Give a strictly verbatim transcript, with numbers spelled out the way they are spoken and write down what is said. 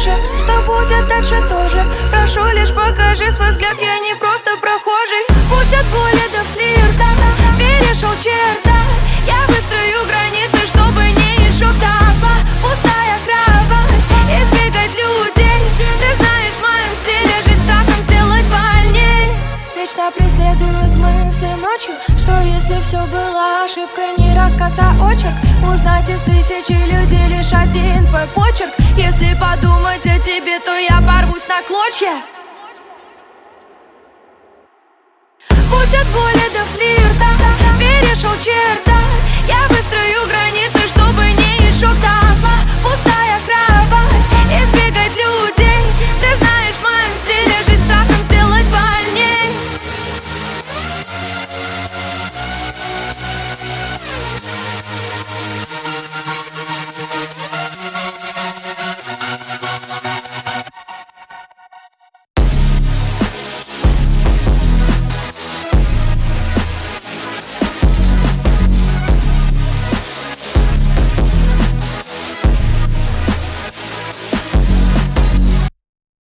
же, что будет дальше тоже. Прошу, лишь покажи свой взгляд, я не просто прохожий. Путь от боли до флирта перешел черта. Я выстрою границы, чтобы не изжег дома. Пустая кровать, избегать людей. Ты знаешь, в моем стиле жить страхом сделать больней. Вечно преследуют мысли ночью, что если все было ошибкой, не рассказ, а очерк. Узнать из тысячи людей лишь один твой почерк. Если подумать о тебе, то я порвусь на клочья. Путь от боли до флирта перешел черта.